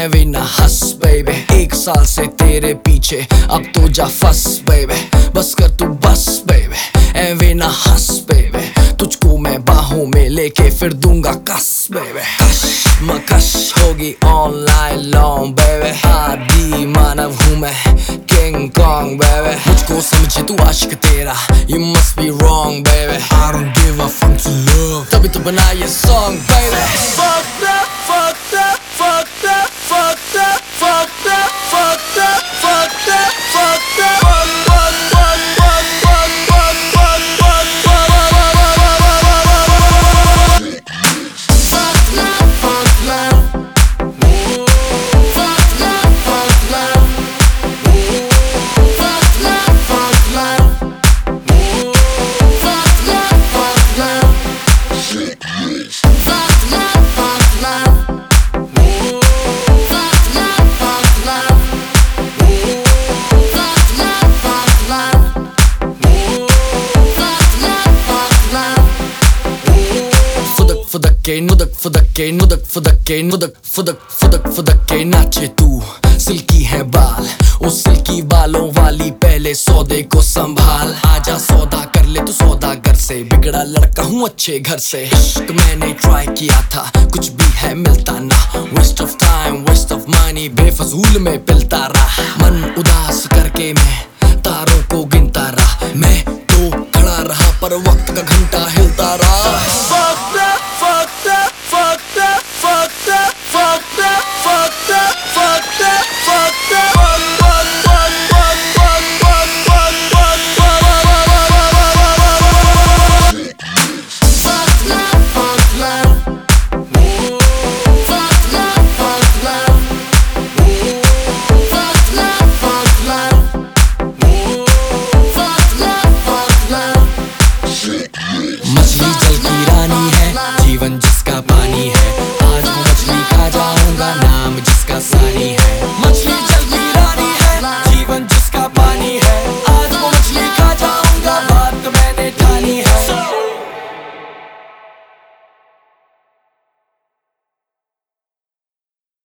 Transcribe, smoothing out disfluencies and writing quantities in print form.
एवे ना हंस बेबे, 1 साल से तेरे पीछे अब तो जा फंस बेबे, बस कर तू बस बेबे, एवे ना हंस बेबे, तुझको मैं बाहों में लेके फिर दूंगा कस बेबे। मकश होगी ऑनलाइन लॉन्ग बेबे, आदि मानव हूँ मैं किंग कॉन्ग बेबे, मुझको समझे तू आशिक तेरा you must be wrong baby, I don't give a fuck to love, तभी तो बना ये song baby। Fuck that, fuck that, fuck that, fuck that, fuck that, fuck that, fuck that, fuck that, फुदक के नाचे तू, सिल्की है बाल, उस सिल्की बालों वाली पहले सौदे को संभाल, आजा सौदा कर ले तू सौदागर से, बिगड़ा लड़का हूँ अच्छे घर से, इश्क मैंने ट्राई किया था कुछ भी है मिलता ना, waste of time waste of money, बेफजूल में पिलता रहा, मन उदास करके मैं तारों को गिनता रहा, मैं तो खड़ा रहा पर वक्त का घंटा हिलता रहा। मछली जल की रानी है, जीवन जिसका पानी है, आज वो मछली खा जाऊंगा नाम जिसका सानी है।